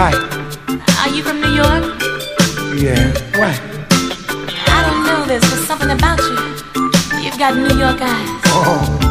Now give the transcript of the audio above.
Hi. Are you from New York? Yeah. Why? I don't know, there's something about you. You've got New York eyes. Oh.